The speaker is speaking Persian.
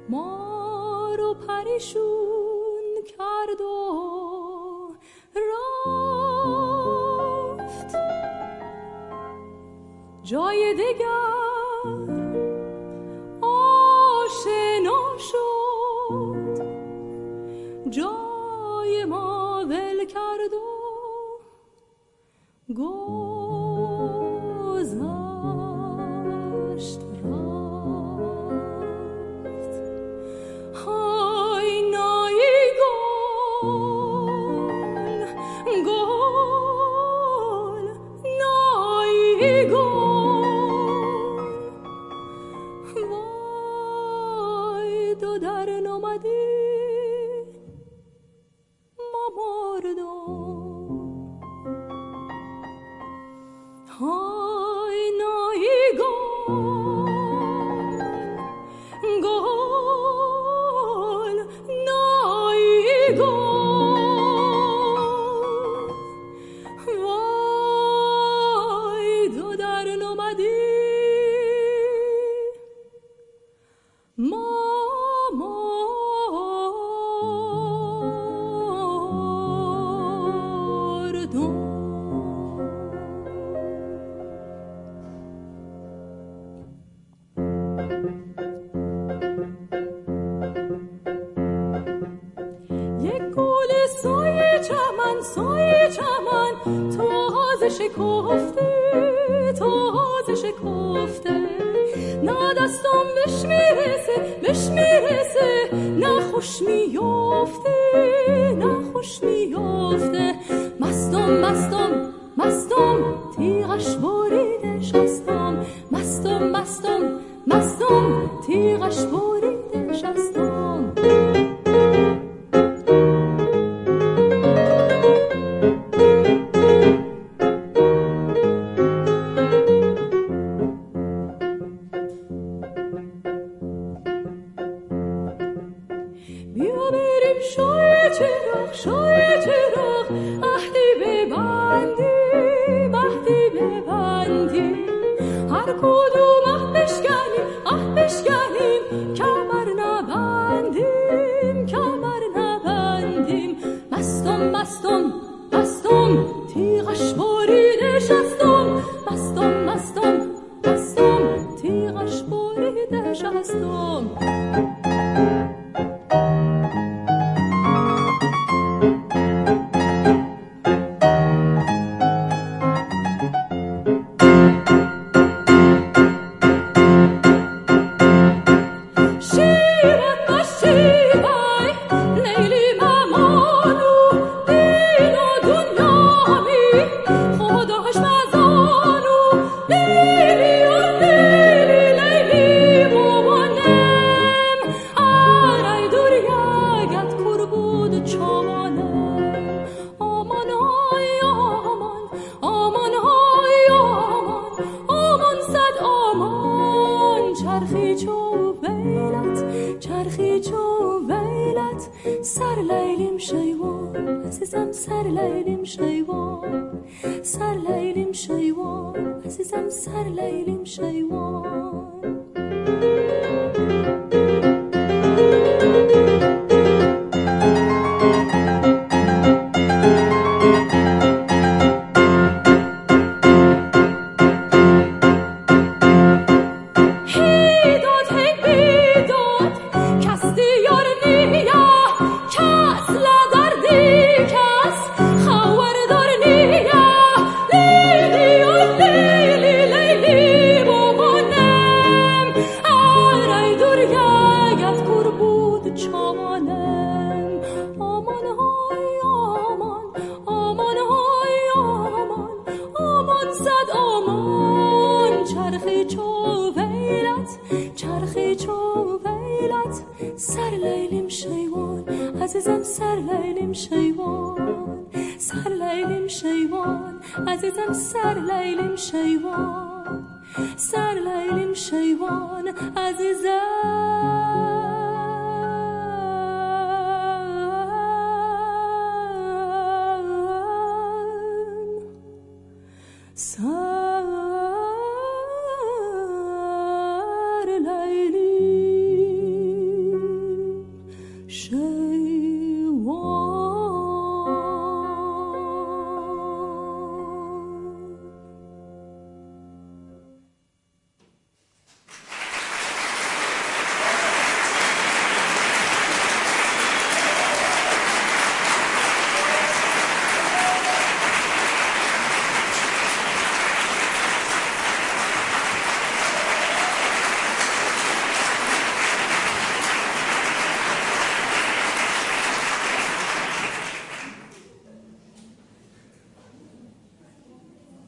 ما رو پریشون کرد و رفت جای دگر آشنا شد، جای ما ول کرد و گذشت رفت. های نایی گل گل نایی گل، وای دو در نمدی ما مردم. های نایی گل گل نایی گل، وای دو در نمدی ما مردم. سایه چمن تازه شکفته، تازه شکفته، نه دستم بهش میرسه، نه خوش میافته، نه خوش میافته. مستم تیغش بریده شستم، مستم تیغش بریده شستم. شای چراغ عهدی ببندیم، هر کدوم بشکنیم کمر نبندیم. مستم تیغش بریده شستم، مستم تیغش بریده شستم. چرخی چو ویلت سر لیلیم شیوان عزیزم، سر لیلیم شیوان، سر لیلیم شیوان عزیزم، سر لیلیم شیوان. چرخی چو ویلت سر لیلیم شیوان عزیزم، سر لیلیم شیوان، سر لیلیم شیوان عزیزم، سر لیلیم شیوان، سر لیلیم شیوان عزیزم. سر لیلیم Je